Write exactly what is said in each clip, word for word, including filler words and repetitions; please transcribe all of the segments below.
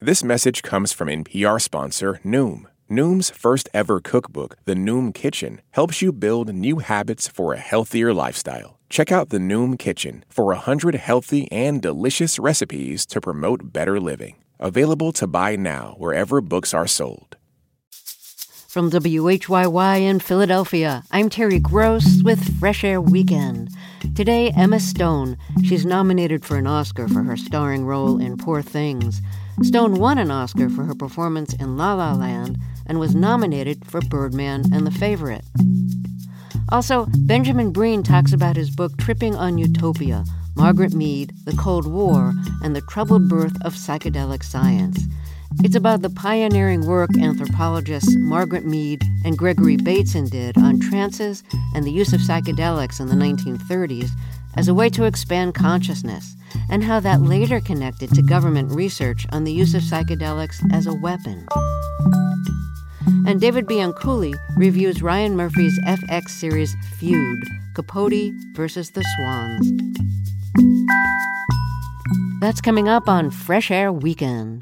This message comes from N P R sponsor Noom. Noom's first ever cookbook, The Noom Kitchen, helps you build new habits for a healthier lifestyle. Check out The Noom Kitchen for one hundred healthy and delicious recipes to promote better living. Available to buy now wherever books are sold. From W H Y Y in Philadelphia, I'm Terry Gross with Fresh Air Weekend. Today, Emma Stone. She's nominated for an Oscar for her starring role in Poor Things. Stone won an Oscar for her performance in La La Land and was nominated for Birdman and The Favorite. Also, Benjamin Breen talks about his book Tripping on Utopia, Margaret Mead, the Cold War, and the troubled birth of psychedelic science. It's about the pioneering work anthropologists Margaret Mead and Gregory Bateson did on trances and the use of psychedelics in the nineteen thirties as a way to expand consciousness, and how that later connected to government research on the use of psychedelics as a weapon. And David Bianculli reviews Ryan Murphy's F X series Feud, Capote versus the Swans. That's coming up on Fresh Air Weekend.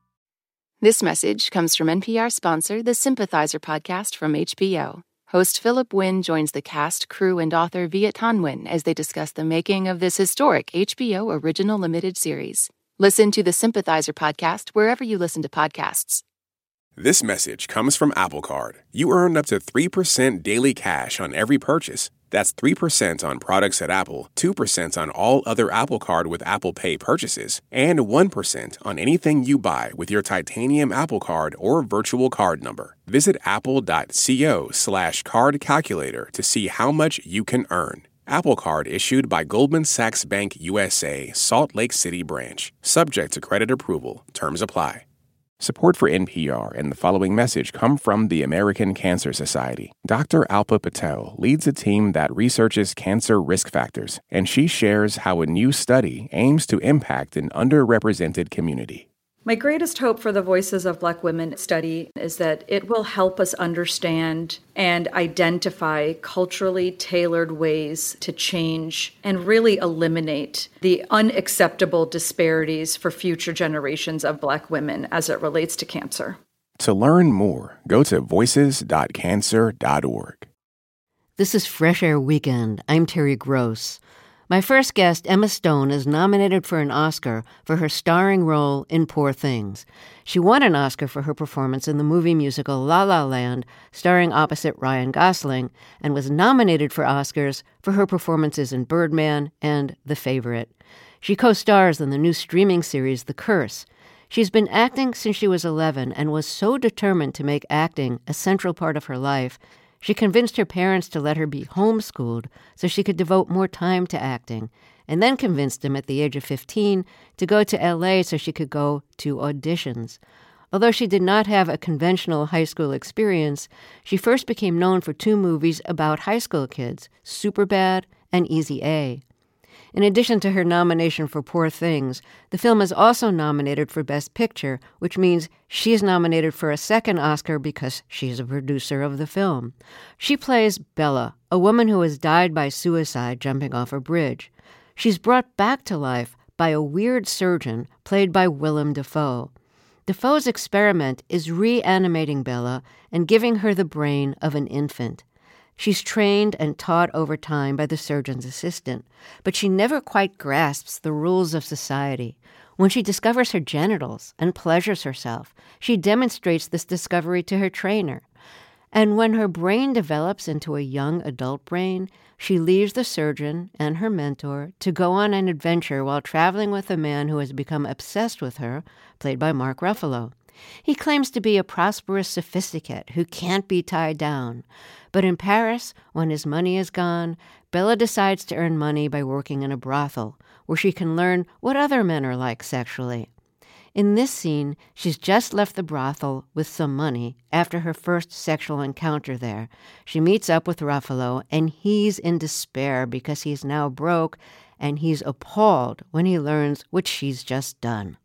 This message comes from N P R sponsor, the Sympathizer podcast from H B O. Host Philip Wynn joins the cast, crew, and author Viet Thanh Nguyen as they discuss the making of this historic H B O original limited series. Listen to the Sympathizer podcast wherever you listen to podcasts. This message comes from Apple Card. You earn up to three percent daily cash on every purchase. That's three percent on products at Apple, two percent on all other Apple Card with Apple Pay purchases, and one percent on anything you buy with your titanium Apple Card or virtual card number. Visit apple.co slash card calculator to see how much you can earn. Apple Card issued by Goldman Sachs Bank U S A, Salt Lake City branch. Subject to credit approval. Terms apply. Support for N P R and the following message come from the American Cancer Society. Doctor Alpa Patel leads a team that researches cancer risk factors, and she shares how a new study aims to impact an underrepresented community. My greatest hope for the Voices of Black Women study is that it will help us understand and identify culturally tailored ways to change and really eliminate the unacceptable disparities for future generations of Black women as it relates to cancer. To learn more, go to voices dot cancer dot org. This is Fresh Air Weekend. I'm Terry Gross. My first guest, Emma Stone, is nominated for an Oscar for her starring role in Poor Things. She won an Oscar for her performance in the movie musical La La Land, starring opposite Ryan Gosling, and was nominated for Oscars for her performances in Birdman and The Favorite. She co-stars in the new streaming series The Curse. She's been acting since she was eleven and was so determined to make acting a central part of her life, she convinced her parents to let her be homeschooled so she could devote more time to acting, and then convinced them at the age of fifteen to go to L A so she could go to auditions. Although she did not have a conventional high school experience, she first became known for two movies about high school kids, Superbad and Easy A. In addition to her nomination for Poor Things, the film is also nominated for Best Picture, which means she is nominated for a second Oscar because she's a producer of the film. She plays Bella, a woman who has died by suicide jumping off a bridge. She's brought back to life by a weird surgeon played by Willem Dafoe. Dafoe's experiment is reanimating Bella and giving her the brain of an infant. She's trained and taught over time by the surgeon's assistant, but she never quite grasps the rules of society. When she discovers her genitals and pleasures herself, she demonstrates this discovery to her trainer. And when her brain develops into a young adult brain, she leaves the surgeon and her mentor to go on an adventure while traveling with a man who has become obsessed with her, played by Mark Ruffalo. He claims to be a prosperous sophisticate who can't be tied down. But in Paris, when his money is gone, Bella decides to earn money by working in a brothel, where she can learn what other men are like sexually. In this scene, she's just left the brothel with some money after her first sexual encounter there. She meets up with Ruffalo, and he's in despair because he's now broke, and he's appalled when he learns what she's just done.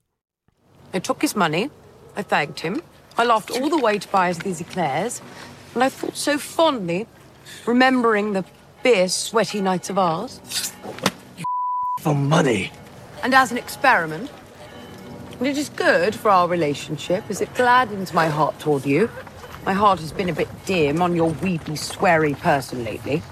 I took his money. I thanked him. I laughed all the way to buy us these eclairs, and I thought so fondly, remembering the beer sweaty nights of ours. You for money. And as an experiment, And it is good for our relationship, as it gladdens my heart toward you. My heart has been a bit dim on your weepy, sweary person lately.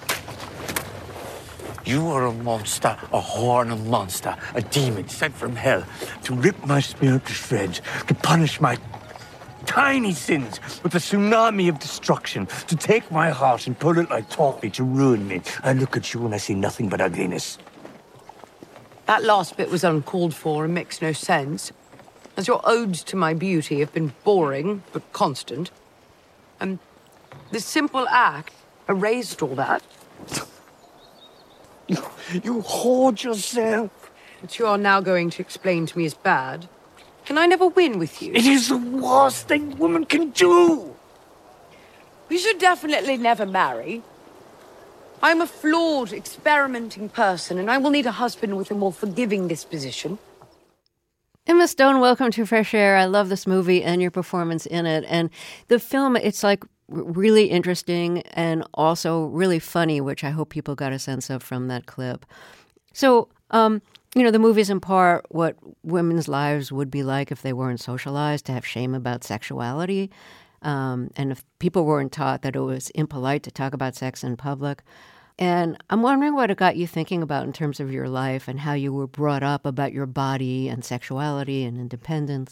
You are a monster, a horned monster, a demon sent from hell to rip my spirit to shreds, to punish my tiny sins with a tsunami of destruction, to take my heart and pull it like toffee to ruin me. I look at you and I see nothing but ugliness. That last bit was uncalled for and makes no sense, as your odes to my beauty have been boring but constant. And this simple act erased all that. You, you hoard yourself. What you are now going to explain to me is bad. Can I never win with you? It is the worst thing woman can do. We should definitely never marry. I'm a flawed, experimenting person, and I will need a husband with a more forgiving disposition. Emma Stone, welcome to Fresh Air. I love this movie and your performance in it. And the film, it's like really interesting and also really funny, which I hope people got a sense of from that clip. So, um, you know, the movie's in part what women's lives would be like if they weren't socialized to have shame about sexuality. Um, and if people weren't taught that it was impolite to talk about sex in public. And I'm wondering what it got you thinking about in terms of your life and how you were brought up about your body and sexuality and independence.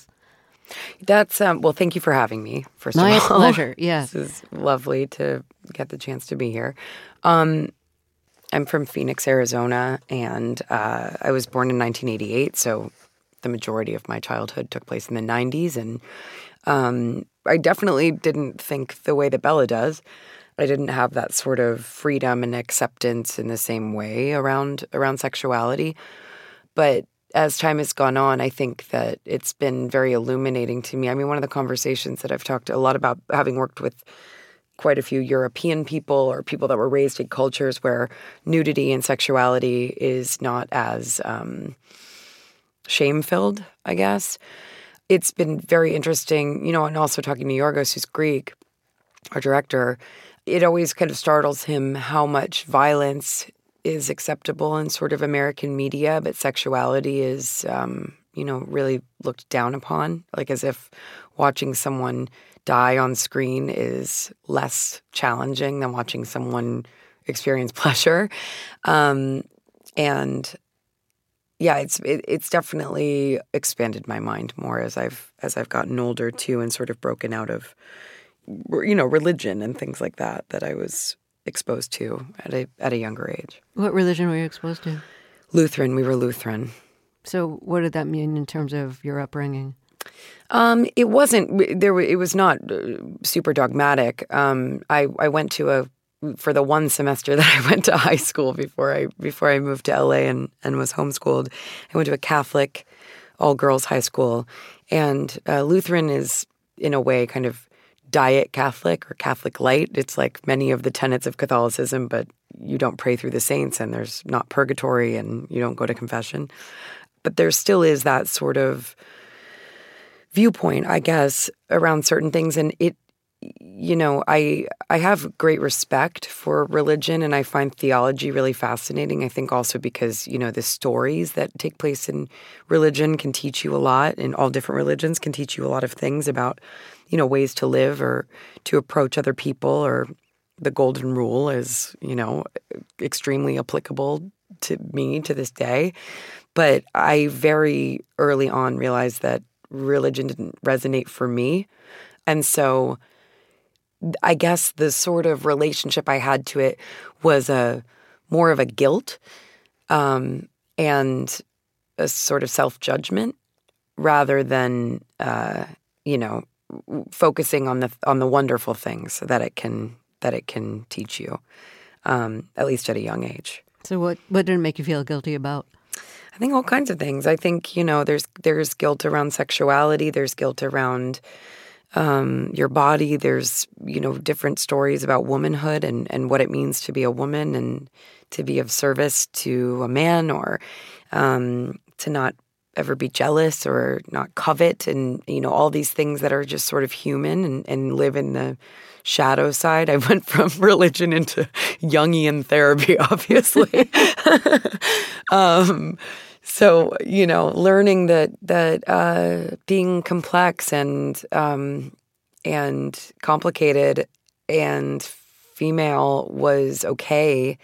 That's, um, well, thank you for having me, first My of all. My pleasure, yeah. This is lovely to get the chance to be here. Um, I'm from Phoenix, Arizona, and uh, I was born in nineteen eighty-eight, so the majority of my childhood took place in the nineties, and um, I definitely didn't think the way that Bella does. I didn't have that sort of freedom and acceptance in the same way around around sexuality. But as time has gone on, I think that it's been very illuminating to me. I mean, one of the conversations that I've talked a lot about, having worked with quite a few European people or people that were raised in cultures where nudity and sexuality is not as um, shame-filled, I guess. It's been very interesting, you know, and also talking to Yorgos, who's Greek, our director, it always kind of startles him how much violence is acceptable in sort of American media, but sexuality is, um, you know, really looked down upon, like as if watching someone die on screen is less challenging than watching someone experience pleasure. Um, and yeah, it's it, it's definitely expanded my mind more as I've as I've gotten older too, and sort of broken out of, you know, religion and things like that that I was exposed to at a at a younger age. What religion were you exposed to? Lutheran. We were Lutheran. So what did that mean in terms of your upbringing? Um, it wasn't there. It was not super dogmatic. Um, I I went to a for the one semester that I went to high school before I before I moved to L A and and was homeschooled. I went to a Catholic all girls high school, and uh, Lutheran is in a way kind of diet Catholic or Catholic light. It's like many of the tenets of Catholicism, but you don't pray through the saints and there's not purgatory and you don't go to confession. But there still is that sort of viewpoint, I guess, around certain things. And it, you know, I I have great respect for religion and I find theology really fascinating. I think also because, you know, the stories that take place in religion can teach you a lot, and all different religions can teach you a lot of things about, you know, ways to live or to approach other people, or the golden rule is, you know, extremely applicable to me to this day. But I very early on realized that religion didn't resonate for me. And so I guess the sort of relationship I had to it was a more of a guilt um, and a sort of self-judgment rather than, uh, you know, focusing on the on the wonderful things that it can that it can teach you, um, at least at a young age. So what what did it make you feel guilty about? I think all kinds of things. I think, you know, there's there's guilt around sexuality. There's guilt around um, your body. There's, you know, different stories about womanhood and, and what it means to be a woman and to be of service to a man, or um, to not ever be jealous or not covet, and, you know, all these things that are just sort of human and, and live in the shadow side. I went from religion into Jungian therapy, obviously. um, So, you know, learning that that uh, being complex and um, and complicated and female was okay.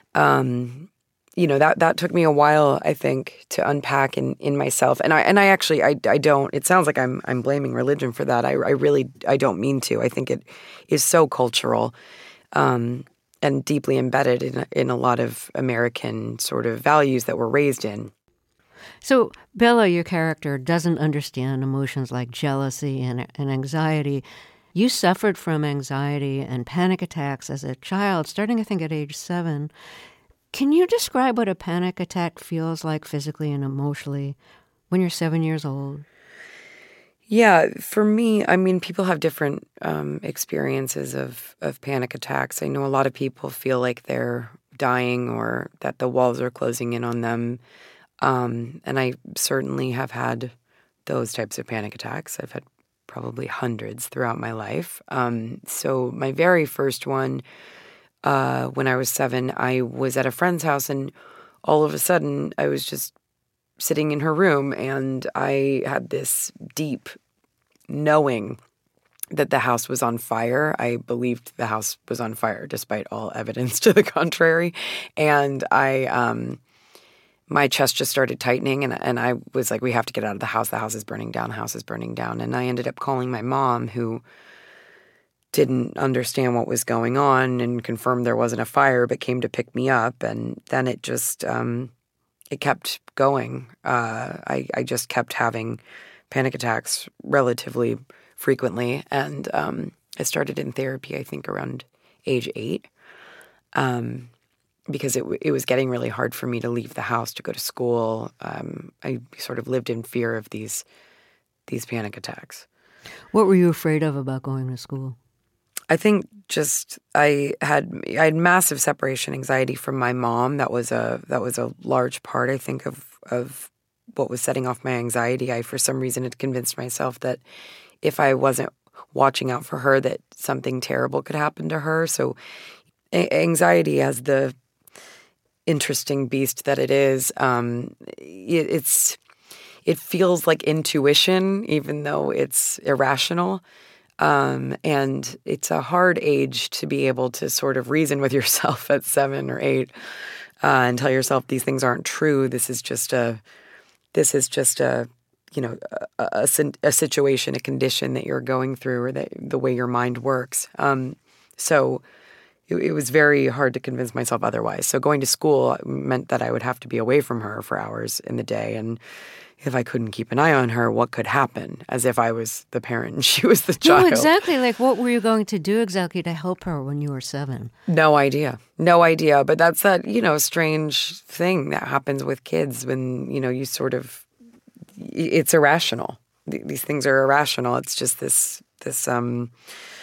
Um, you know, that that took me a while, I think, to unpack in, in myself. And I and I actually I, I don't. It sounds like I'm I'm blaming religion for that. I I really I don't mean to. I think it is so cultural. Um, and deeply embedded in in a lot of American sort of values that we're raised in. So Bella, your character, doesn't understand emotions like jealousy and, and anxiety. You suffered from anxiety and panic attacks as a child, starting, I think, at age seven. Can you describe what a panic attack feels like physically and emotionally when you're seven years old? Yeah, for me, I mean, people have different um, experiences of, of panic attacks. I know a lot of people feel like they're dying or that the walls are closing in on them. Um, and I certainly have had those types of panic attacks. I've had probably hundreds throughout my life. Um, so my very first one, uh, when I was seven, I was at a friend's house, and all of a sudden I was just sitting in her room, and I had this deep knowing that the house was on fire. I believed the house was on fire, despite all evidence to the contrary. And I... Um, my chest just started tightening, and and I was like, we have to get out of the house. The house is burning down. The house is burning down. And I ended up calling my mom, who didn't understand what was going on and confirmed there wasn't a fire, but came to pick me up. And then it just, um, it kept going. Uh, I, I just kept having panic attacks relatively frequently. And um, I started in therapy, I think, around age eight. Um because it it was getting really hard for me to leave the house to go to school. Um, I sort of lived in fear of these these panic attacks. What were you afraid of about going to school? I think just I had I had massive separation anxiety from my mom. That was a that was a large part, I think, of of what was setting off my anxiety. I, for some reason, had convinced myself that if I wasn't watching out for her, that something terrible could happen to her. So a- anxiety as the interesting beast that it is, um, it, it's it feels like intuition, even though it's irrational. Um, and it's a hard age to be able to sort of reason with yourself at seven or eight uh, and tell yourself these things aren't true. This is just a, this is just a, you know, a, a, a situation, a condition that you're going through, or that the way your mind works. Um, so. It was very hard to convince myself otherwise. So going to school meant that I would have to be away from her for hours in the day. And if I couldn't keep an eye on her, what could happen? As if I was the parent and she was the child. No, exactly. Like, what were you going to do exactly to help her when you were seven? No idea. No idea. But that's that, you know, strange thing that happens with kids when, you know, you sort of, it's irrational. These things are irrational. It's just this, this, um...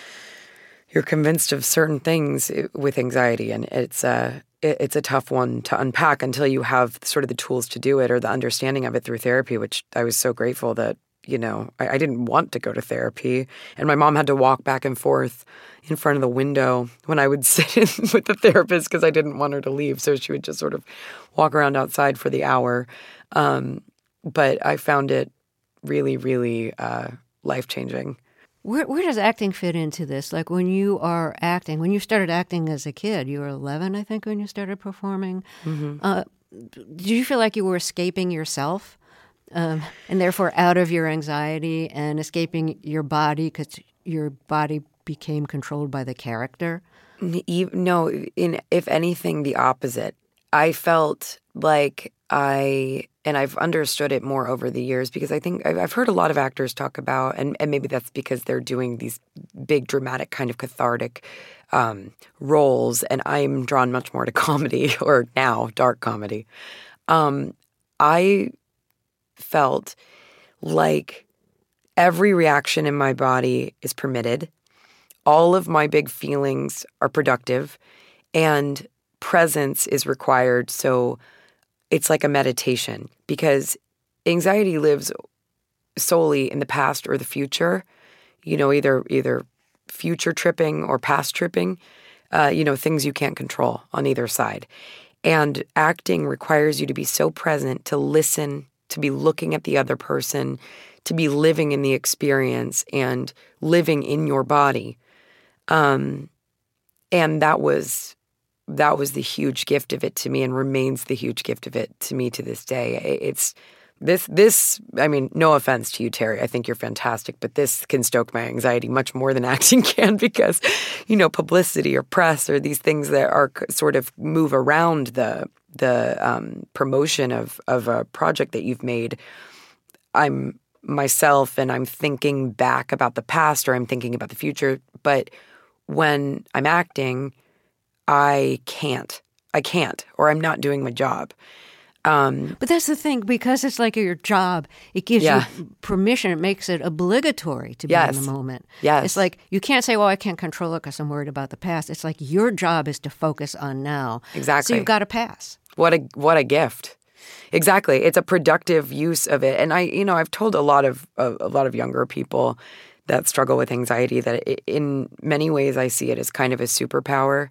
you're convinced of certain things with anxiety, and it's a it's a tough one to unpack until you have sort of the tools to do it or the understanding of it through therapy, which I was so grateful that, you know, I, I didn't want to go to therapy, and my mom had to walk back and forth in front of the window when I would sit in with the therapist because I didn't want her to leave, so she would just sort of walk around outside for the hour. Um, but I found it really, really uh, life-changing. Where where does acting fit into this? Like when you are acting, when you started acting as a kid, you were eleven, I think, when you started performing. Mm-hmm. Uh, did you feel like you were escaping yourself um, and therefore out of your anxiety and escaping your body because your body became controlled by the character? No, in if anything, the opposite. I felt like I, and I've understood it more over the years because I think I've heard a lot of actors talk about, and, and maybe that's because they're doing these big dramatic kind of cathartic um, roles, and I'm drawn much more to comedy, or now dark comedy. Um, I felt like every reaction in my body is permitted. All of my big feelings are productive, and presence is required. So it's like a meditation, because anxiety lives solely in the past or the future, you know, either either future tripping or past tripping, uh, you know, things you can't control on either side. And acting requires you to be so present, to listen, to be looking at the other person, to be living in the experience and living in your body. Um, and that was that was the huge gift of it to me, and remains the huge gift of it to me to this day. It's this this I mean, no offense to you, Terry. I think you're fantastic, but this can stoke my anxiety much more than acting can, because, you know, publicity or press or these things that are sort of move around the the um, promotion of of a project that you've made. I'm myself and I'm thinking back about the past, or I'm thinking about the future. But when I'm acting, I can't. I can't, or I'm not doing my job. Um, but that's the thing, because it's like your job, it gives yeah. you permission. It makes it obligatory to be yes. in the moment. Yes. It's like you can't say, well, I can't control it because I'm worried about the past. It's like your job is to focus on now. Exactly. So you've got to pass. What a what a gift. Exactly. It's a productive use of it. And I, you know, I've told a lot of a, a lot of younger people that struggle with anxiety that it, in many ways I see it as kind of a superpower,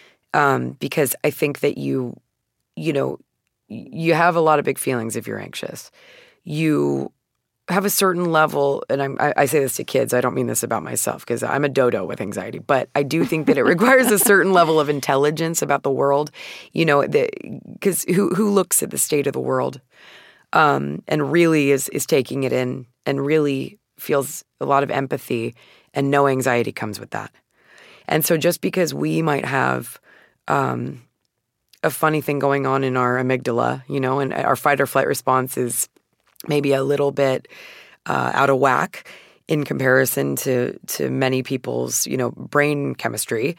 um, because I think that you, you know, you have a lot of big feelings if you're anxious. You have a certain level, and I'm, I, I say this to kids, I don't mean this about myself because I'm a dodo with anxiety, but I do think that it requires a certain level of intelligence about the world, you know, because who who looks at the state of the world um, and really is is taking it in and really feels a lot of empathy, and no anxiety comes with that. And so just because we might have um, a funny thing going on in our amygdala, you know, and our fight or flight response is maybe a little bit uh, out of whack in comparison to to many people's, you know, brain chemistry,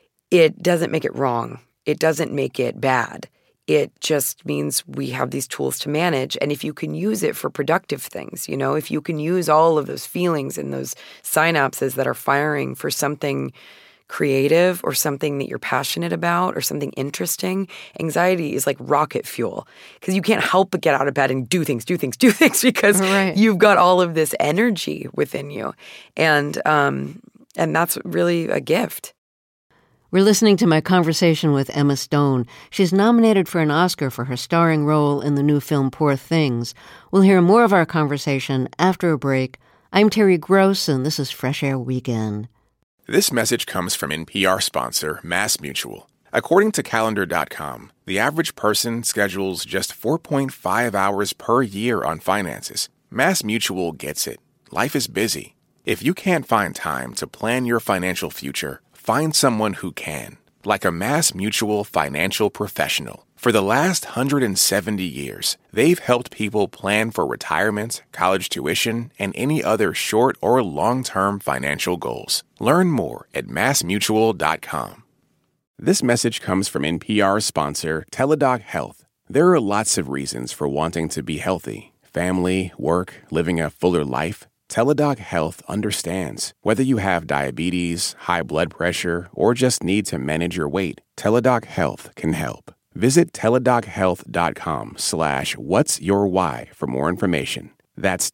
it doesn't make it wrong. It doesn't make it bad. It just means we have these tools to manage. And if you can use it for productive things, you know, if you can use all of those feelings and those synapses that are firing for something creative or something that you're passionate about or something interesting, anxiety is like rocket fuel, because you can't help but get out of bed and do things, do things, do things because right. you've got all of this energy within you. And um, and that's really a gift. We're listening to my conversation with Emma Stone. She's nominated for an Oscar for her starring role in the new film Poor Things. We'll hear more of our conversation after a break. I'm Terry Gross, and this is Fresh Air Weekend. This message comes from N P R sponsor MassMutual. According to calendar dot com, the average person schedules just four point five hours per year on finances. MassMutual gets it. Life is busy. If you can't find time to plan your financial future, find someone who can, like a MassMutual financial professional. For the last one hundred seventy years, they've helped people plan for retirement, college tuition, and any other short or long-term financial goals. Learn more at mass mutual dot com. This message comes from N P R sponsor Teladoc Health. There are lots of reasons for wanting to be healthy. Family, work, living a fuller life. Teladoc Health understands. Whether you have diabetes, high blood pressure, or just need to manage your weight, Teladoc Health can help. Visit teladochealth.com slash what's your why for more information. That's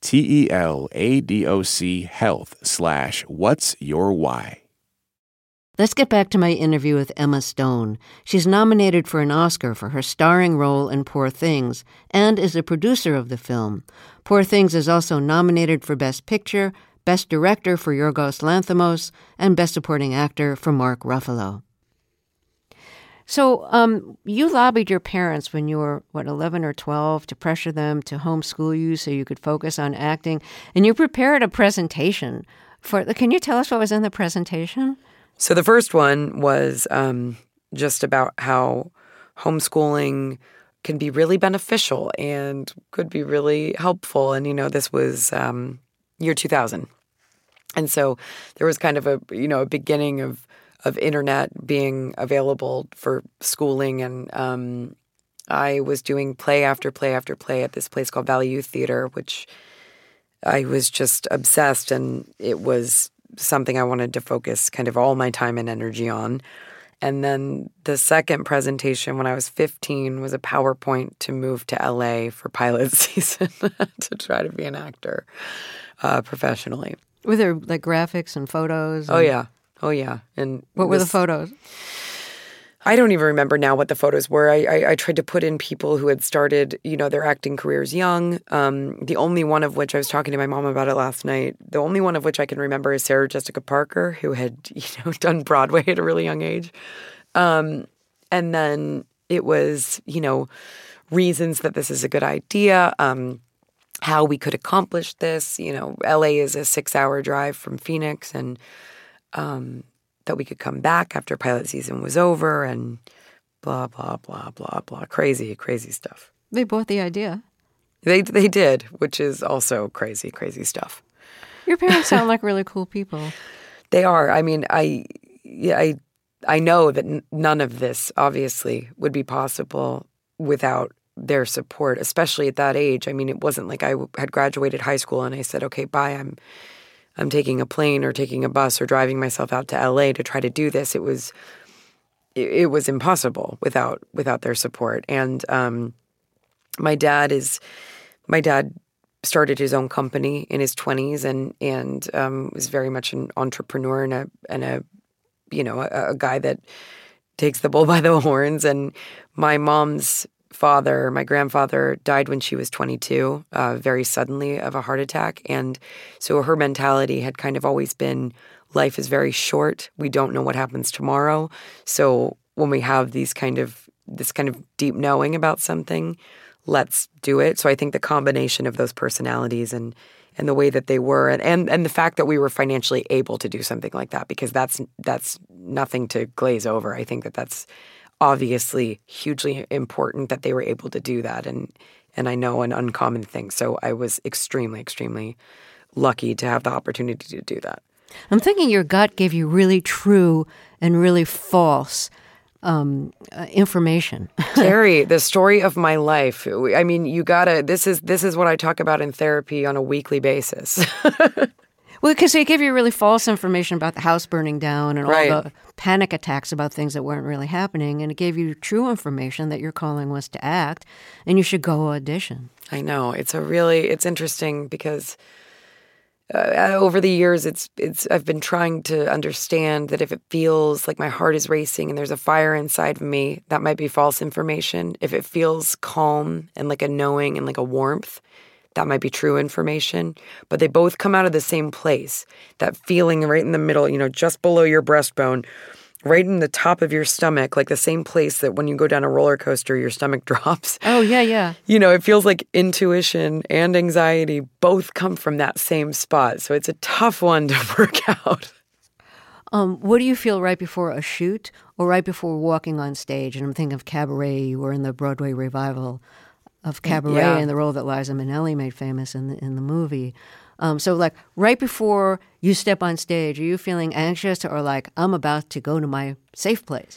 T-E-L-A-D-O-C health slash what's your why. Let's get back to my interview with Emma Stone. She's nominated for an Oscar for her starring role in Poor Things and is a producer of the film. Poor Things is also nominated for Best Picture, Best Director for Yorgos Lanthimos, and Best Supporting Actor for Mark Ruffalo. So um, you lobbied your parents when you were, what, eleven or twelve, to pressure them to homeschool you so you could focus on acting. And you prepared a presentation for, can you tell us what was in the presentation? So the first one was um, just about how homeschooling can be really beneficial and could be really helpful. And, you know, this was um, year two thousand. And so there was kind of a, you know, a beginning of of internet being available for schooling. And um, I was doing play after play after play at this place called Valley Youth Theater, which I was just obsessed. And it was something I wanted to focus kind of all my time and energy on. And then the second presentation when I was fifteen was a PowerPoint to move to L A for pilot season to try to be an actor uh, professionally. Were there like graphics and photos? And... Oh, yeah. Oh, yeah. And what were this, the photos? I don't even remember now what the photos were. I, I, I tried to put in people who had started, you know, their acting careers young. Um, the only one of which I was talking to my mom about it last night. The only one of which I can remember is Sarah Jessica Parker, who had, you know, done Broadway at a really young age. Um, and then it was, you know, reasons that this is a good idea, um, how we could accomplish this. You know, L A is a six-hour drive from Phoenix, and um, that we could come back after pilot season was over, and blah, blah, blah, blah, blah. Crazy, crazy stuff. They bought the idea. They they did, which is also crazy, crazy stuff. Your parents sound like really cool people. They are. I mean, I, yeah, I, I know that n- none of this obviously would be possible without their support, especially at that age. I mean, it wasn't like I w- had graduated high school and I said, okay, bye, I'm I'm taking a plane or taking a bus or driving myself out to L A to try to do this. It was it, it was impossible without without their support. And um, my dad is my dad started his own company in his twenties and and um, was very much an entrepreneur and a and a you know a, a guy that takes the bull by the horns. And my mom's father, my grandfather, died when she was twenty-two, uh, very suddenly of a heart attack. And so her mentality had kind of always been, life is very short. We don't know what happens tomorrow. So when we have these kind of, this kind of deep knowing about something, let's do it. So I think the combination of those personalities and and the way that they were, and, and, and the fact that we were financially able to do something like that, because that's that's nothing to glaze over. I think that that's obviously hugely important that they were able to do that, and and I know an uncommon thing. So I was extremely, extremely lucky to have the opportunity to do that. I'm thinking your gut gave you really true and really false um, uh, information. Terry, the story of my life. I mean, you gotta. This is this is what I talk about in therapy on a weekly basis. Well, because they gave you really false information about the house burning down and all Right. the panic attacks about things that weren't really happening, and it gave you true information that your calling was to act, and you should go audition. I know. It's a really, it's interesting because uh, over the years, it's, it's, I've been trying to understand that if it feels like my heart is racing and there's a fire inside of me, that might be false information. If it feels calm and like a knowing and like a warmth, that might be true information. But they both come out of the same place. That feeling right in the middle, you know, just below your breastbone, right in the top of your stomach, like the same place that when you go down a roller coaster, your stomach drops. Oh, yeah, yeah. You know, it feels like intuition and anxiety both come from that same spot. So it's a tough one to work out. Um, what do you feel right before a shoot or right before walking on stage? And I'm thinking of Cabaret. You were in the Broadway revival of Cabaret Yeah. and the role that Liza Minnelli made famous in the, in the movie. Um, so like right before you step on stage, are you feeling anxious or like, I'm about to go to my safe place?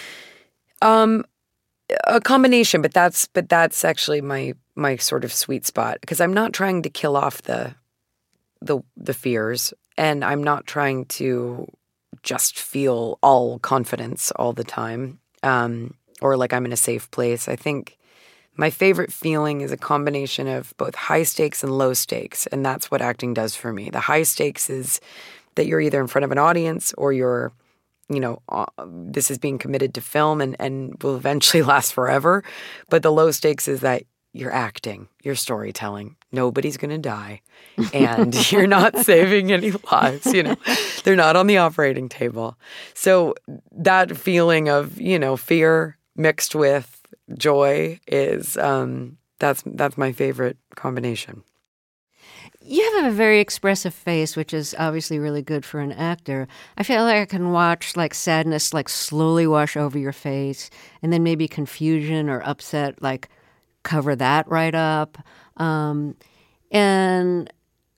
Um, a combination, but that's but that's actually my my sort of sweet spot, because I'm not trying to kill off the the the fears, and I'm not trying to just feel all confidence all the time, um, or like I'm in a safe place. I think my favorite feeling is a combination of both high stakes and low stakes, and that's what acting does for me. The high stakes is that you're either in front of an audience or you're, you know, uh, this is being committed to film and, and will eventually last forever. But the low stakes is that you're acting, you're storytelling. Nobody's going to die, and you're not saving any lives, you know. They're not on the operating table. So that feeling of, you know, fear mixed with joy is um, that's that's my favorite combination. You have a very expressive face, which is obviously really good for an actor. I feel like I can watch like sadness like slowly wash over your face, and then maybe confusion or upset like cover that right up. Um, and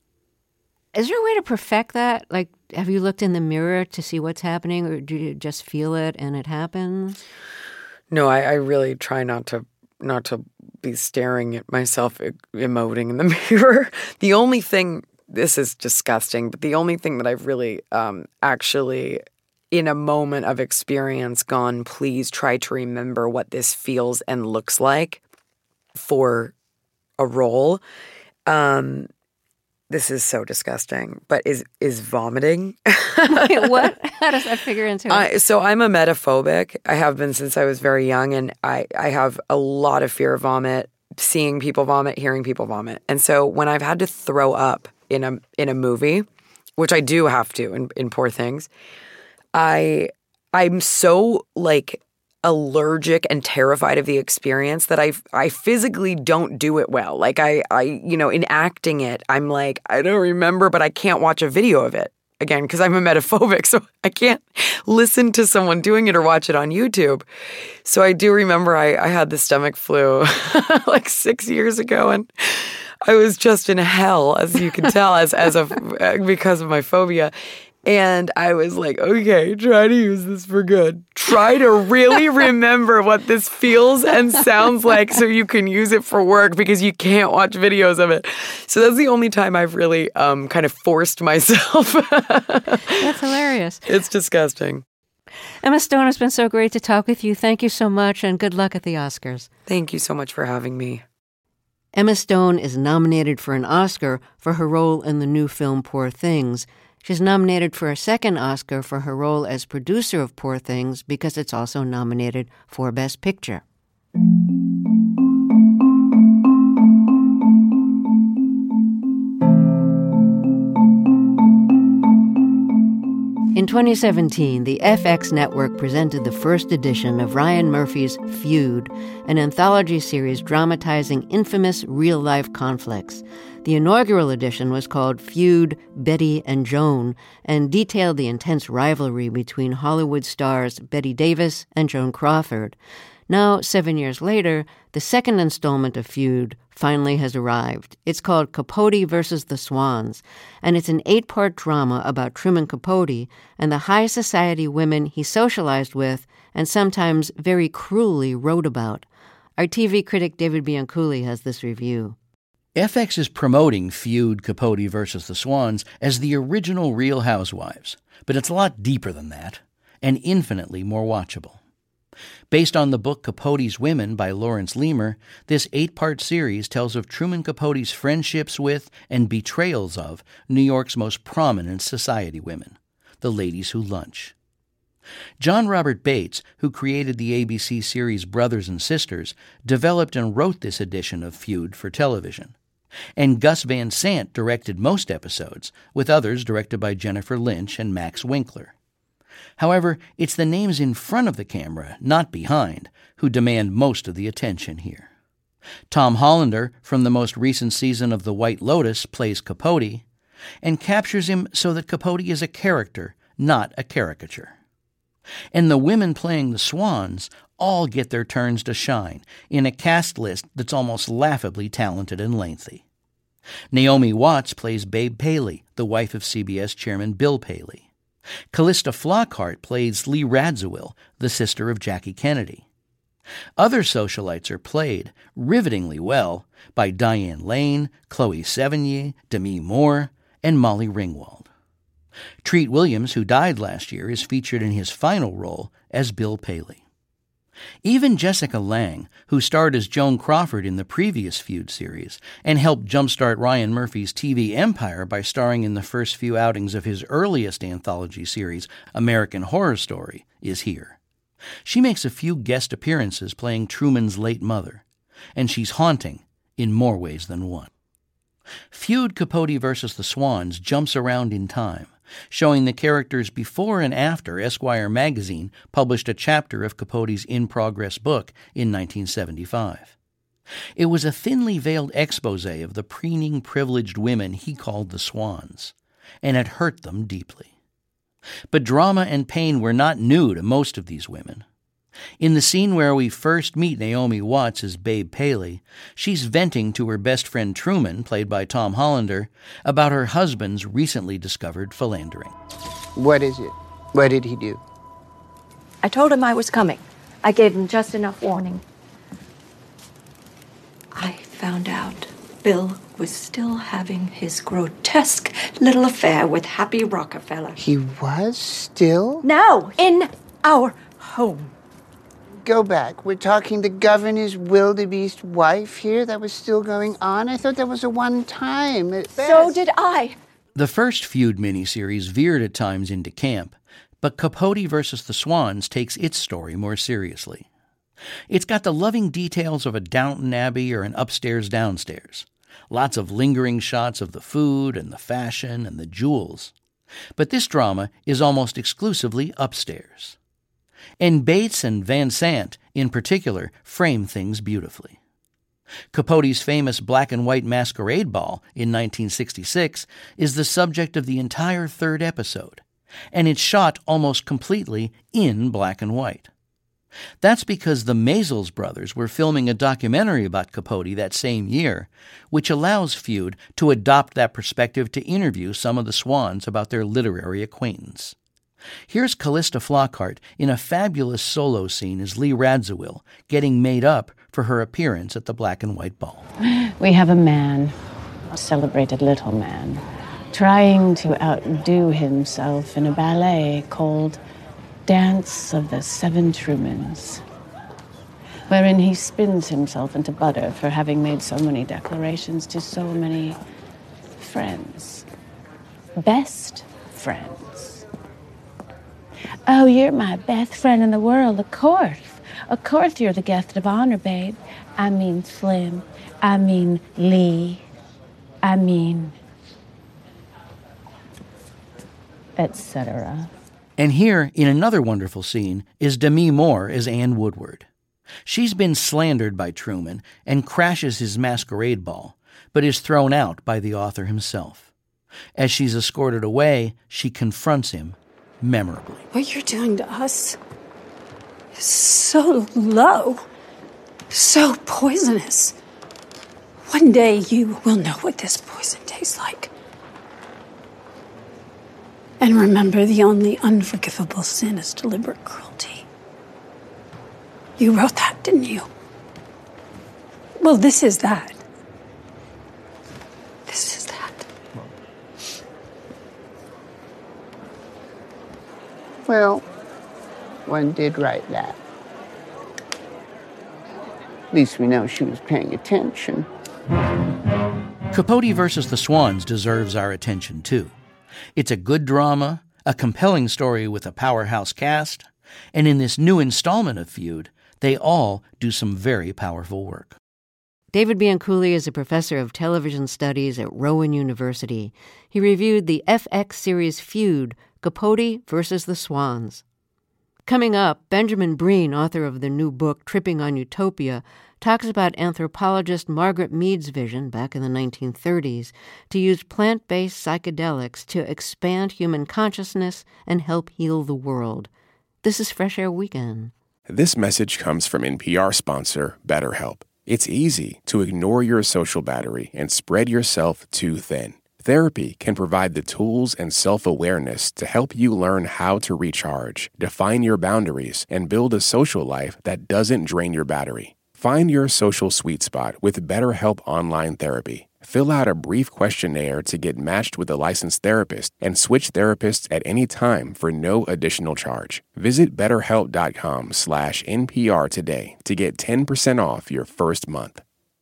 is there a way to perfect that? Like, have you looked in the mirror to see what's happening, or do you just feel it and it happens? No, I, I really try not to not to be staring at myself emoting in the mirror. The only thing, this is disgusting, but the only thing that I've really um, actually, in a moment of experience, gone, please try to remember what this feels and looks like for a role, um, this is so disgusting, but is is vomiting. Wait, what? How does that figure into it? I, so I'm a metaphobic. I have been since I was very young, and I, I have a lot of fear of vomit, seeing people vomit, hearing people vomit. And so when I've had to throw up in a in a movie, which I do have to in, in Poor Things, I I'm so like allergic and terrified of the experience that I I physically don't do it well. Like I I you know, in acting it, I'm like, I don't remember, but I can't watch a video of it again because I'm a metaphobic, so I can't listen to someone doing it or watch it on YouTube. So I do remember I, I had the stomach flu like six years ago, and I was just in hell, as you can tell, as as a because of my phobia. And I was like, okay, try to use this for good. Try to really remember what this feels and sounds like so you can use it for work because you can't watch videos of it. So that's the only time I've really um, kind of forced myself. That's hilarious. It's disgusting. Emma Stone, it's been so great to talk with you. Thank you so much, and good luck at the Oscars. Thank you so much for having me. Emma Stone is nominated for an Oscar for her role in the new film Poor Things. She's nominated for a second Oscar for her role as producer of Poor Things because it's also nominated for Best Picture. In twenty seventeen, the F X network presented the first edition of Ryan Murphy's Feud, an anthology series dramatizing infamous real-life conflicts. The inaugural edition was called Feud, Betty and Joan, and detailed the intense rivalry between Hollywood stars Bette Davis and Joan Crawford. Now, seven years later, the second installment of Feud finally has arrived. It's called Capote versus the Swans, and it's an eight-part drama about Truman Capote and the high society women he socialized with and sometimes very cruelly wrote about. Our T V critic David Bianculli has this review. F X is promoting Feud, Capote versus the Swans as the original Real Housewives, but it's a lot deeper than that and infinitely more watchable. Based on the book Capote's Women by Lawrence Leamer, this eight-part series tells of Truman Capote's friendships with and betrayals of New York's most prominent society women, the ladies who lunch. John Robert Bates, who created the A B C series Brothers and Sisters, developed and wrote this edition of Feud for television. And Gus Van Sant directed most episodes, with others directed by Jennifer Lynch and Max Winkler. However, it's the names in front of the camera, not behind, who demand most of the attention here. Tom Hollander, from the most recent season of The White Lotus, plays Capote, and captures him so that Capote is a character, not a caricature. And the women playing the Swans all get their turns to shine in a cast list that's almost laughably talented and lengthy. Naomi Watts plays Babe Paley, the wife of C B S chairman Bill Paley. Callista Flockhart plays Lee Radziwill, the sister of Jackie Kennedy. Other socialites are played, rivetingly well, by Diane Lane, Chloe Sevigny, Demi Moore, and Molly Ringwald. Treat Williams, who died last year, is featured in his final role as Bill Paley. Even Jessica Lange, who starred as Joan Crawford in the previous Feud series and helped jumpstart Ryan Murphy's T V empire by starring in the first few outings of his earliest anthology series, American Horror Story, is here. She makes a few guest appearances playing Truman's late mother, and she's haunting in more ways than one. Feud, Capote versus the Swans jumps around in time, showing the characters before and after Esquire magazine published a chapter of Capote's in-progress book in nineteen seventy-five. It was a thinly veiled expose of the preening, privileged women he called the Swans, and it hurt them deeply. But drama and pain were not new to most of these women. In the scene where we first meet Naomi Watts as Babe Paley, she's venting to her best friend Truman, played by Tom Hollander, about her husband's recently discovered philandering. What is it? What did he do? I told him I was coming. I gave him just enough warning. I found out Bill was still having his grotesque little affair with Happy Rockefeller. He was still? Now, in our home. go back. We're talking the governor's wildebeest wife here. That was still going on. I thought that was a one-time at best. So did I. The first Feud miniseries veered at times into camp, but Capote versus the Swans takes its story more seriously. It's got the loving details of a Downton Abbey or an upstairs-downstairs. Lots of lingering shots of the food and the fashion and the jewels. But this drama is almost exclusively upstairs. And Bates and Van Sant, in particular, frame things beautifully. Capote's famous black and white masquerade ball in nineteen sixty-six is the subject of the entire third episode, and it's shot almost completely in black and white. That's because the Maysles brothers were filming a documentary about Capote that same year, which allows Feud to adopt that perspective to interview some of the Swans about their literary acquaintance. Here's Callista Flockhart in a fabulous solo scene as Lee Radziwill, getting made up for her appearance at the black and white ball. We have a man, a celebrated little man, trying to outdo himself in a ballet called Dance of the Seven Trumans, wherein he spins himself into butter for having made so many declarations to so many friends. Best friends. Oh, you're my best friend in the world, of course. Of course you're the guest of honor, babe. I mean Slim. I mean Lee. I mean... et cetera. And here, in another wonderful scene, is Demi Moore as Anne Woodward. She's been slandered by Truman and crashes his masquerade ball, but is thrown out by the author himself. As she's escorted away, she confronts him memorably. What you're doing to us is so low, so poisonous. One day you will know what this poison tastes like. And remember, the only unforgivable sin is deliberate cruelty. You wrote that, didn't you? Well, this is that. This is that. Well, one did write that. At least we know she was paying attention. Capote versus the Swans deserves our attention, too. It's a good drama, a compelling story with a powerhouse cast, and in this new installment of Feud, they all do some very powerful work. David Bianculli is a professor of television studies at Rowan University. He reviewed the F X series Feud, Capote versus the Swans. Coming up, Benjamin Breen, author of the new book Tripping on Utopia, talks about anthropologist Margaret Mead's vision back in the nineteen thirties to use plant-based psychedelics to expand human consciousness and help heal the world. This is Fresh Air Weekend. This message comes from N P R sponsor BetterHelp. It's easy to ignore your social battery and spread yourself too thin. Therapy can provide the tools and self-awareness to help you learn how to recharge, define your boundaries, and build a social life that doesn't drain your battery. Find your social sweet spot with BetterHelp Online Therapy. Fill out a brief questionnaire to get matched with a licensed therapist and switch therapists at any time for no additional charge. Visit betterhelp.com slash NPR today to get ten percent off your first month.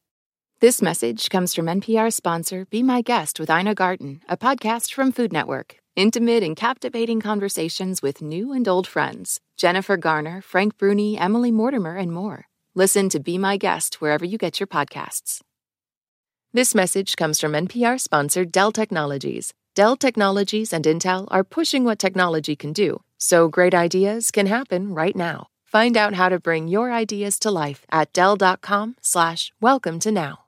This message comes from N P R sponsor Be My Guest with Ina Garten, a podcast from Food Network. Intimate and captivating conversations with new and old friends. Jennifer Garner, Frank Bruni, Emily Mortimer, and more. Listen to Be My Guest wherever you get your podcasts. This message comes from N P R sponsor Dell Technologies. Dell Technologies and Intel are pushing what technology can do, so great ideas can happen right now. Find out how to bring your ideas to life at dell.com slash welcome to now.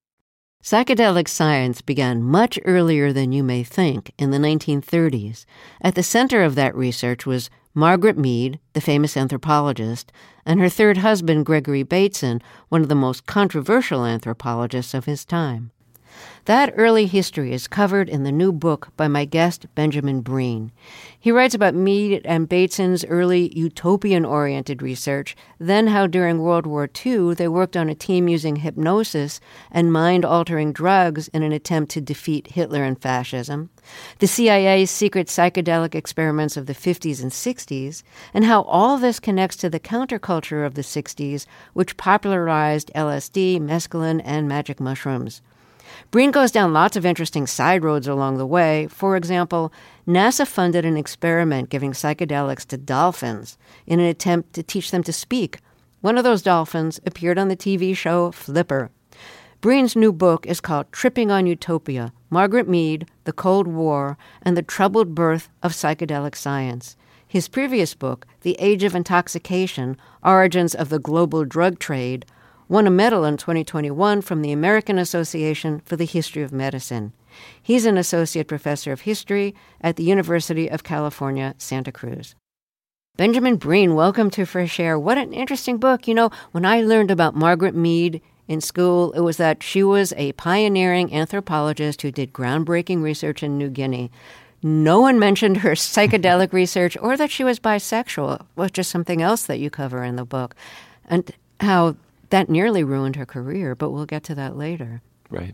Psychedelic science began much earlier than you may think, in the nineteen thirties. At the center of that research was Margaret Mead, the famous anthropologist, and her third husband, Gregory Bateson, one of the most controversial anthropologists of his time. That early history is covered in the new book by my guest, Benjamin Breen. He writes about Mead and Bateson's early utopian-oriented research, then how during World War Two they worked on a team using hypnosis and mind-altering drugs in an attempt to defeat Hitler and fascism, the C I A's secret psychedelic experiments of the fifties and sixties, and how all this connects to the counterculture of the sixties, which popularized L S D, mescaline, and magic mushrooms. Breen goes down lots of interesting side roads along the way. For example, NASA funded an experiment giving psychedelics to dolphins in an attempt to teach them to speak. One of those dolphins appeared on the T V show Flipper. Breen's new book is called Tripping on Utopia, Margaret Mead, the Cold War, and the Troubled Birth of Psychedelic Science. His previous book, The Age of Intoxication, Origins of the Global Drug Trade, won a medal in twenty twenty-one from the American Association for the History of Medicine. He's an associate professor of history at the University of California, Santa Cruz. Benjamin Breen, welcome to Fresh Air. What an interesting book. You know, when I learned about Margaret Mead in school, it was that she was a pioneering anthropologist who did groundbreaking research in New Guinea. No one mentioned her psychedelic research or that she was bisexual, which is something else that you cover in the book, and how that nearly ruined her career, but we'll get to that later. Right.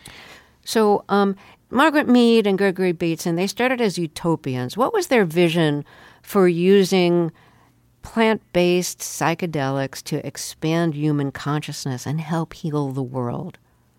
So um, Margaret Mead and Gregory Bateson, they started as utopians. What was their vision for using plant-based psychedelics to expand human consciousness and help heal the world?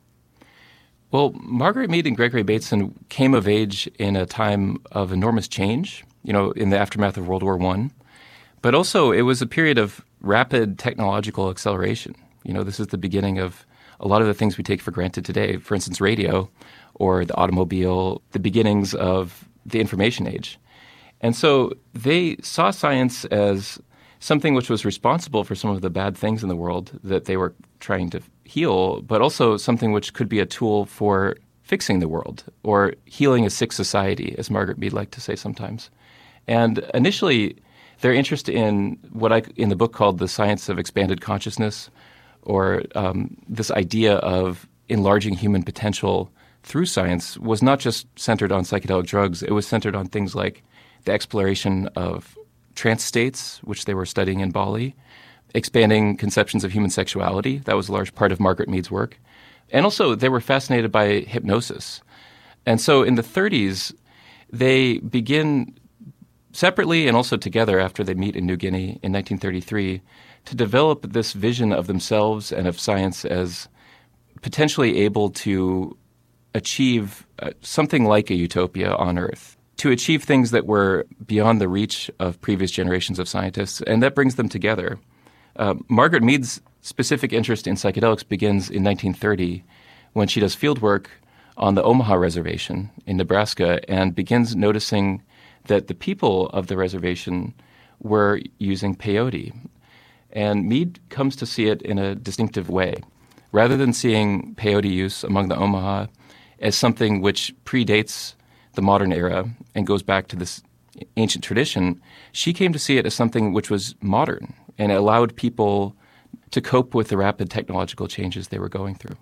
Well, Margaret Mead and Gregory Bateson came of age in a time of enormous change, you know, in the aftermath of World War One. But also it was a period of rapid technological acceleration. You know, this is the beginning of a lot of the things we take for granted today. For instance, radio or the automobile, the beginnings of the information age. And so they saw science as something which was responsible for some of the bad things in the world that they were trying to heal, but also something which could be a tool for fixing the world or healing a sick society, as Margaret Mead liked to say sometimes. And initially, their interest in what I, in the book, called the science of expanded consciousness, or um, this idea of enlarging human potential through science, was not just centered on psychedelic drugs. It was centered on things like the exploration of trance states, which they were studying in Bali, expanding conceptions of human sexuality. That was a large part of Margaret Mead's work. And also, they were fascinated by hypnosis. And so in the thirties, they begin separately and also together after they meet in New Guinea in nineteen thirty-three to develop this vision of themselves and of science as potentially able to achieve uh, something like a utopia on Earth, to achieve things that were beyond the reach of previous generations of scientists, and that brings them together. Uh, Margaret Mead's specific interest in psychedelics begins in nineteen thirty when she does fieldwork on the Omaha Reservation in Nebraska and begins noticing that the people of the reservation were using peyote. And Mead comes to see it in a distinctive way. Rather than seeing peyote use among the Omaha as something which predates the modern era and goes back to this ancient tradition, she came to see it as something which was modern and allowed people to cope with the rapid technological changes they were going through.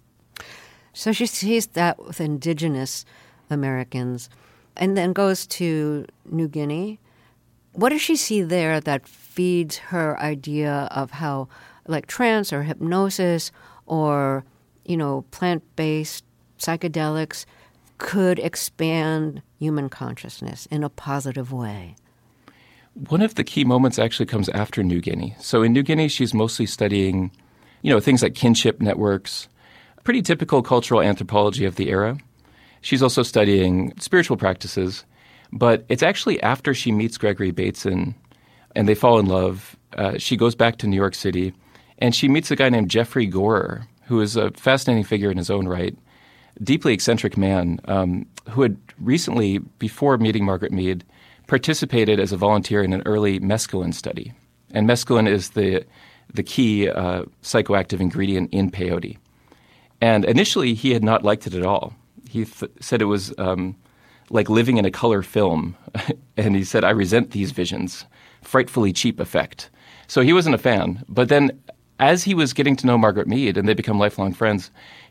So she sees that with indigenous Americans and then goes to New Guinea. What does she see there that feeds her idea of how, like, trance or hypnosis or, you know, plant-based psychedelics could expand human consciousness in a positive way? One of the key moments actually comes after New Guinea. So in New Guinea, she's mostly studying, you know, things like kinship networks, pretty typical cultural anthropology of the era. She's also studying spiritual practices, but it's actually after she meets Gregory Bateson and they fall in love. Uh, she goes back to New York City and she meets a guy named Jeffrey Gorer, who is a fascinating figure in his own right, deeply eccentric man um, who had recently, before meeting Margaret Mead, participated as a volunteer in an early mescaline study. And mescaline is the the key uh, psychoactive ingredient in peyote. And initially, he had not liked it at all. He th- said it was um, like living in a color film. And he said, I resent these visions. Frightfully cheap effect. So he wasn't a fan. But then as he was getting to know Margaret Mead, and they become lifelong friends,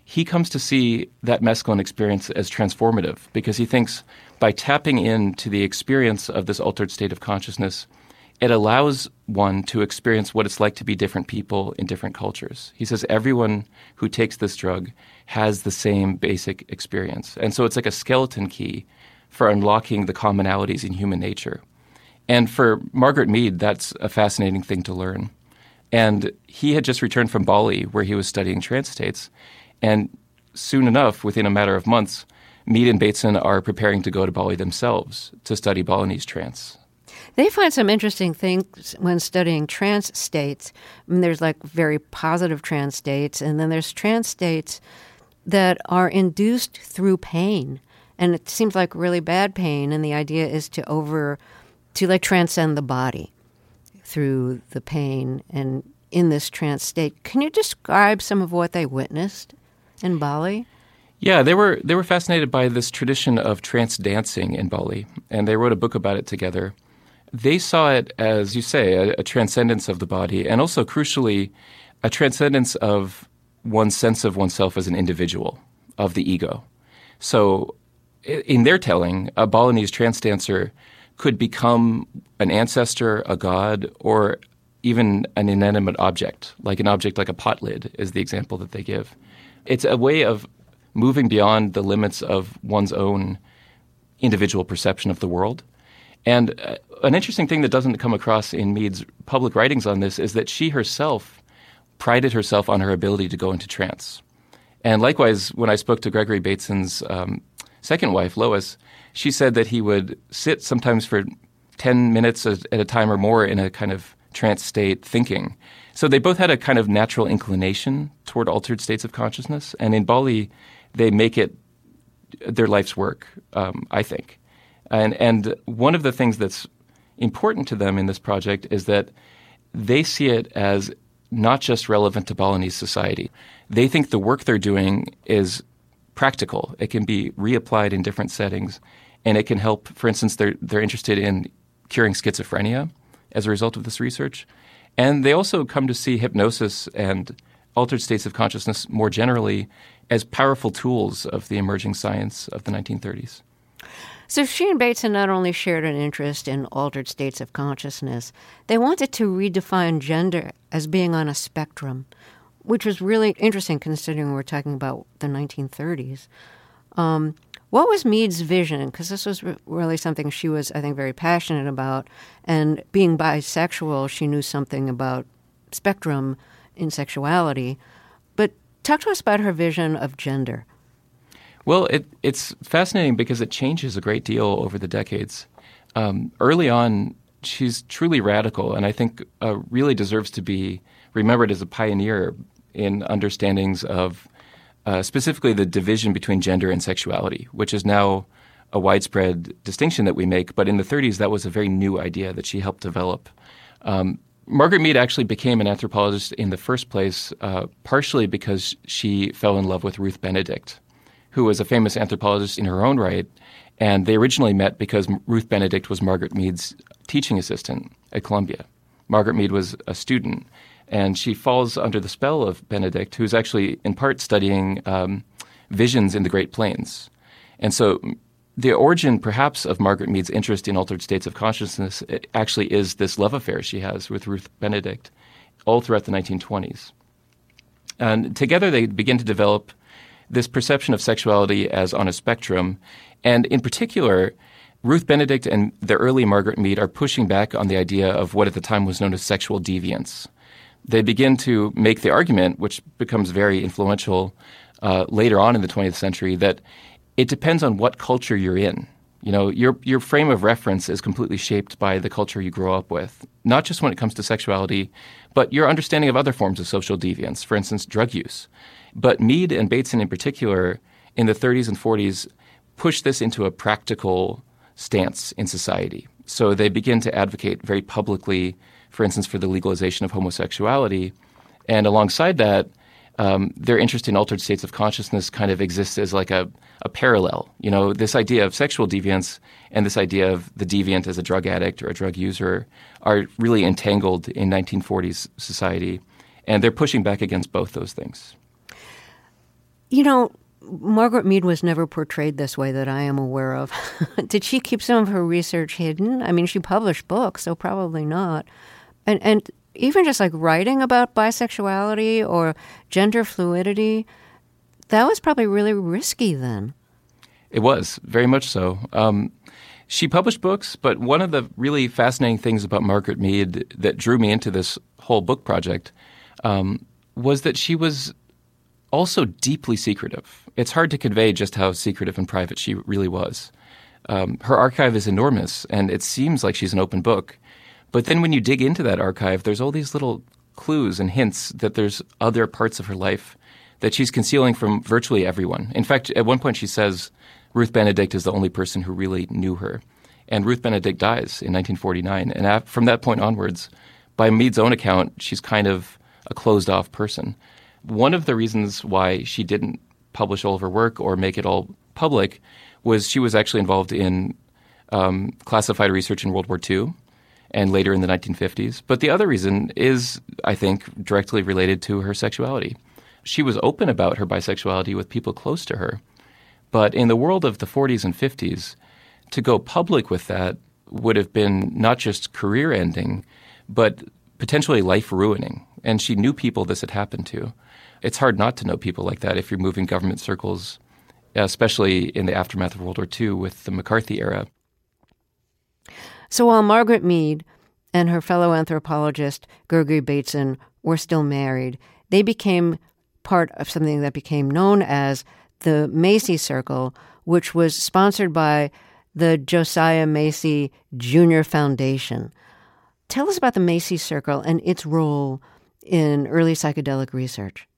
he comes to see that mescaline experience as transformative because he thinks by tapping into the experience of this altered state of consciousness, it allows one to experience what it's like to be different people in different cultures. He says everyone who takes this drug has the same basic experience. And so it's like a skeleton key for unlocking the commonalities in human nature. And for Margaret Mead, that's a fascinating thing to learn. And he had just returned from Bali, where he was studying trance states. And soon enough, within a matter of months, Mead and Bateson are preparing to go to Bali themselves to study Balinese trance. They find some interesting things when studying trance states. I mean, there's like very positive trance states, and then there's trance states that are induced through pain. And it seems like really bad pain, and the idea is to over, to like transcend the body through the pain and in this trance state. Can you describe some of what they witnessed in Bali? Yeah, they were they were fascinated by this tradition of trance dancing in Bali, and they wrote a book about it together. They saw it as, you say, a, a transcendence of the body, and also, crucially, a transcendence of one's sense of oneself as an individual, of the ego. So in their telling, a Balinese trance dancer could become an ancestor, a god, or even an inanimate object, like an object like a pot lid is the example that they give. It's a way of moving beyond the limits of one's own individual perception of the world. And uh, an interesting thing that doesn't come across in Mead's public writings on this is that she herself prided herself on her ability to go into trance. And likewise, when I spoke to Gregory Bateson's um, second wife, Lois, she said that he would sit sometimes for ten minutes at a time or more in a kind of trance state thinking. So they both had a kind of natural inclination toward altered states of consciousness. And in Bali, they make it their life's work, um, I think. And, and one of the things that's important to them in this project is that they see it as not just relevant to Balinese society. They think the work they're doing is practical. It can be reapplied in different settings, and it can help. For instance, they're they're interested in curing schizophrenia as a result of this research. And they also come to see hypnosis and altered states of consciousness more generally as powerful tools of the emerging science of the nineteen thirties. So she and Bateson not only shared an interest in altered states of consciousness, they wanted to redefine gender as being on a spectrum, which was really interesting considering we're talking about the nineteen thirties. Um, what was Mead's vision? Because this was re- really something she was, I think, very passionate about. And being bisexual, she knew something about spectrum in sexuality. But talk to us about her vision of gender. Well, it, it's fascinating because it changes a great deal over the decades. Um, early on, she's truly radical, and I think uh, really deserves to be remembered as a pioneer in understandings of uh, specifically the division between gender and sexuality, which is now a widespread distinction that we make. But in the thirties, that was a very new idea that she helped develop. Um, Margaret Mead actually became an anthropologist in the first place, uh, partially because she fell in love with Ruth Benedict, who was a famous anthropologist in her own right. And they originally met because Ruth Benedict was Margaret Mead's teaching assistant at Columbia. Margaret Mead was a student, and she falls under the spell of Benedict, who's actually in part studying um, visions in the Great Plains. And so the origin, perhaps, of Margaret Mead's interest in altered states of consciousness actually is this love affair she has with Ruth Benedict all throughout the nineteen twenties. And together they begin to develop this perception of sexuality as on a spectrum. And in particular, Ruth Benedict and the early Margaret Mead are pushing back on the idea of what at the time was known as sexual deviance. They begin to make the argument, which becomes very influential uh, later on in the twentieth century, that it depends on what culture you're in. You know, your your frame of reference is completely shaped by the culture you grow up with, not just when it comes to sexuality, but your understanding of other forms of social deviance, for instance, drug use. But Mead and Bateson in particular, in the thirties and forties, push this into a practical stance in society. So they begin to advocate very publicly, for instance, for the legalization of homosexuality. And alongside that, um, their interest in altered states of consciousness kind of exists as like a, a parallel. You know, this idea of sexual deviance and this idea of the deviant as a drug addict or a drug user are really entangled in nineteen forties society. And they're pushing back against both those things. You know, Margaret Mead was never portrayed this way that I am aware of. Did she keep some of her research hidden? I mean, she published books, so probably not. And and even just like writing about bisexuality or gender fluidity, that was probably really risky then. It was, very much so. Um, she published books, but one of the really fascinating things about Margaret Mead that drew me into this whole book project um, was that she was also deeply secretive. It's hard to convey just how secretive and private she really was. Um, her archive is enormous, and it seems like she's an open book. But then when you dig into that archive, there's all these little clues and hints that there's other parts of her life that she's concealing from virtually everyone. In fact, at one point she says Ruth Benedict is the only person who really knew her. And Ruth Benedict dies in nineteen forty-nine. And from that point onwards, by Mead's own account, she's kind of a closed-off person. One of the reasons why she didn't publish all of her work or make it all public was she was actually involved in um, classified research in World War Two and later in the nineteen fifties. But the other reason is, I think, directly related to her sexuality. She was open about her bisexuality with people close to her. But in the world of the forties and fifties, to go public with that would have been not just career-ending, but potentially life-ruining. And she knew people this had happened to. It's hard not to know people like that if you're moving government circles, especially in the aftermath of World War Two with the McCarthy era. So while Margaret Mead and her fellow anthropologist Gregory Bateson were still married, they became part of something that became known as the Macy Circle, which was sponsored by the Josiah Macy Junior Foundation. Tell us about the Macy Circle and its role in early psychedelic research.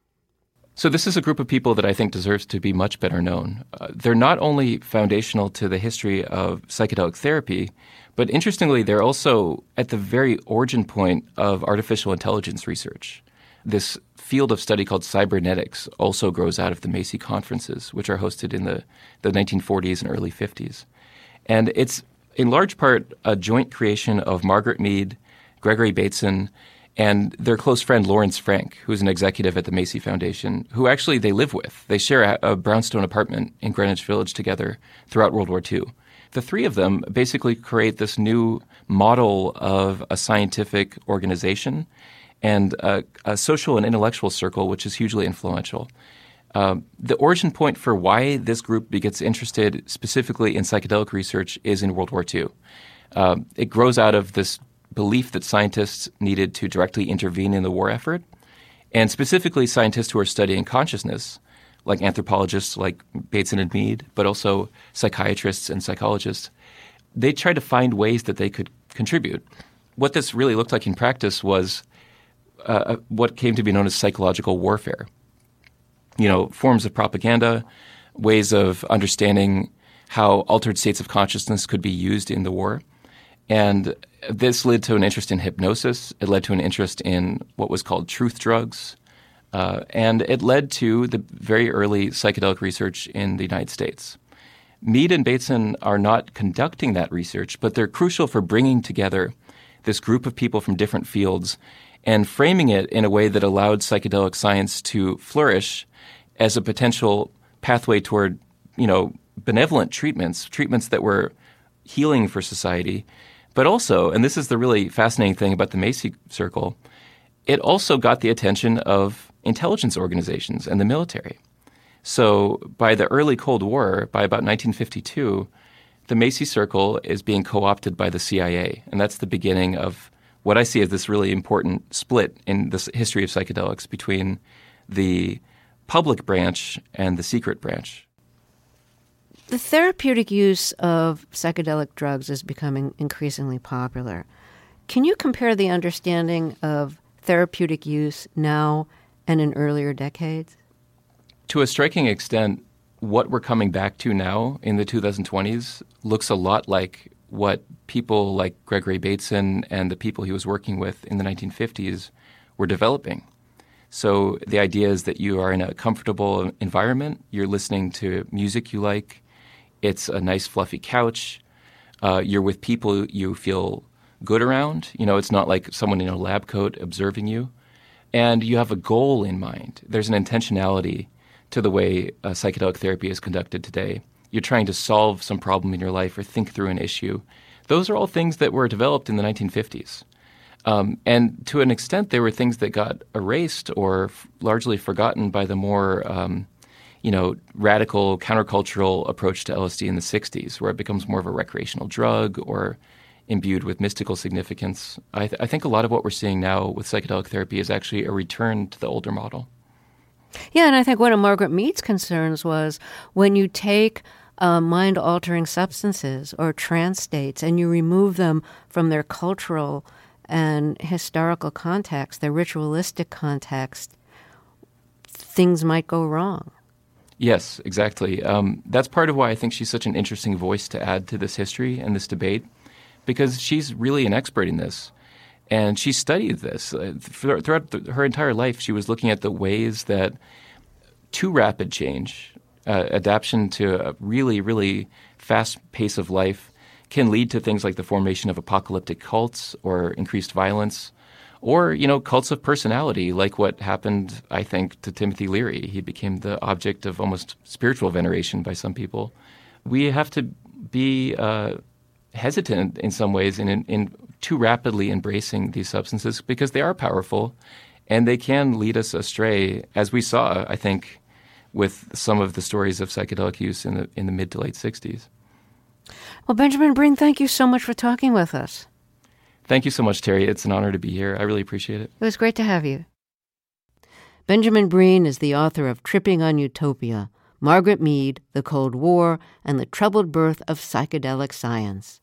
So this is a group of people that I think deserves to be much better known. Uh, they're not only foundational to the history of psychedelic therapy, but interestingly, they're also at the very origin point of artificial intelligence research. This field of study called cybernetics also grows out of the Macy conferences, which are hosted in the, the nineteen forties and early fifties. And it's in large part a joint creation of Margaret Mead, Gregory Bateson, and their close friend Lawrence Frank, who's an executive at the Macy Foundation, who actually they live with. They share a, a brownstone apartment in Greenwich Village together throughout World War Two. The three of them basically create this new model of a scientific organization and a, a social and intellectual circle, which is hugely influential. Um, the origin point for why this group gets interested specifically in psychedelic research is in World War Two. Um, it grows out of this belief that scientists needed to directly intervene in the war effort, and specifically scientists who are studying consciousness, like anthropologists like Bateson and Mead, but also psychiatrists and psychologists. They tried to find ways that they could contribute. What this really looked like in practice was uh, what came to be known as psychological warfare. You know, forms of propaganda, ways of understanding how altered states of consciousness could be used in the war. And this led to an interest in hypnosis. It led to an interest in what was called truth drugs. Uh, and it led to the very early psychedelic research in the United States. Mead and Bateson are not conducting that research, but they're crucial for bringing together this group of people from different fields and framing it in a way that allowed psychedelic science to flourish as a potential pathway toward, you know, benevolent treatments, treatments that were healing for society. But also, and this is the really fascinating thing about the Macy Circle, it also got the attention of intelligence organizations and the military. So by the early Cold War, by about nineteen fifty-two, the Macy Circle is being co-opted by the C I A. And that's the beginning of what I see as this really important split in the history of psychedelics between the public branch and the secret branch. The therapeutic use of psychedelic drugs is becoming increasingly popular. Can you compare the understanding of therapeutic use now and in earlier decades? To a striking extent, what we're coming back to now in the twenty twenties looks a lot like what people like Gregory Bateson and the people he was working with in the nineteen fifties were developing. So the idea is that you are in a comfortable environment, you're listening to music you like, it's a nice fluffy couch, uh, you're with people you feel good around. You know, it's not like someone in a lab coat observing you. And you have a goal in mind. There's an intentionality to the way uh, psychedelic therapy is conducted today. You're trying to solve some problem in your life or think through an issue. Those are all things that were developed in the nineteen fifties. Um, and to an extent, they were things that got erased or f- largely forgotten by the more, um, you know, radical countercultural approach to L S D in the sixties, where it becomes more of a recreational drug or imbued with mystical significance. I, th- I think a lot of what we're seeing now with psychedelic therapy is actually a return to the older model. Yeah, and I think one of Margaret Mead's concerns was when you take uh, mind-altering substances or trance states and you remove them from their cultural and historical context, their ritualistic context, things might go wrong. Yes, exactly. Um, that's part of why I think she's such an interesting voice to add to this history and this debate, because she's really an expert in this. And she studied this. Uh, throughout the, her entire life, she was looking at the ways that too rapid change, uh, adaptation to a really, really fast pace of life can lead to things like the formation of apocalyptic cults or increased violence or, you know, cults of personality, like what happened, I think, to Timothy Leary. He became the object of almost spiritual veneration by some people. We have to be uh, hesitant in some ways in, in, in too rapidly embracing these substances because they are powerful and they can lead us astray, as we saw, I think, with some of the stories of psychedelic use in the in the mid to late sixties. Well, Benjamin Breen, thank you so much for talking with us. Thank you so much, Terry. It's an honor to be here. I really appreciate it. It was great to have you. Benjamin Breen is the author of Tripping on Utopia, Margaret Mead, The Cold War, and the Troubled Birth of Psychedelic Science.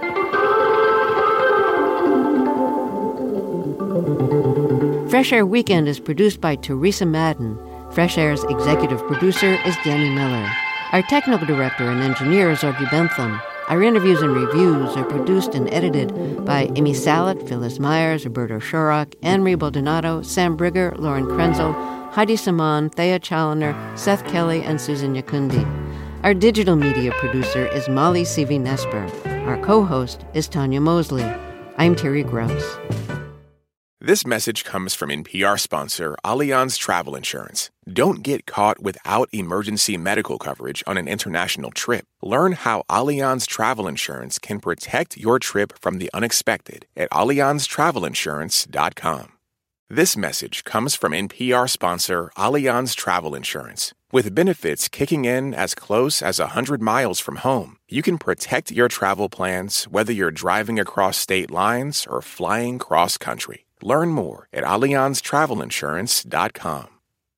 Fresh Air Weekend is produced by Teresa Madden. Fresh Air's executive producer is Danny Miller. Our technical director and engineer is Audrey Bentham. Our interviews and reviews are produced and edited by Amy Salet, Phyllis Myers, Roberto Shorrock, Anne-Marie Baldonado, Sam Brigger, Lauren Krenzel, Heidi Saman, Thea Chaloner, Seth Kelly, and Susan Yakundi. Our digital media producer is Molly Seavy-Nesper. Our co-host is Tanya Mosley. I'm Terry Gross. This message comes from N P R sponsor Allianz Travel Insurance. Don't get caught without emergency medical coverage on an international trip. Learn how Allianz Travel Insurance can protect your trip from the unexpected at allianz travel insurance dot com. This message comes from N P R sponsor Allianz Travel Insurance. With benefits kicking in as close as one hundred miles from home, you can protect your travel plans whether you're driving across state lines or flying cross-country. Learn more at allianz travel insurance dot com.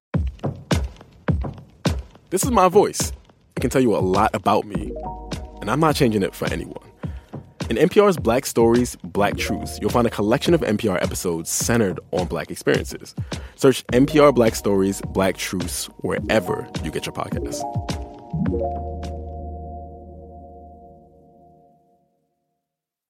This is my voice. It can tell you a lot about me, and I'm not changing it for anyone. In N P R's Black Stories, Black Truths, you'll find a collection of N P R episodes centered on Black experiences. Search N P R Black Stories, Black Truths wherever you get your podcasts.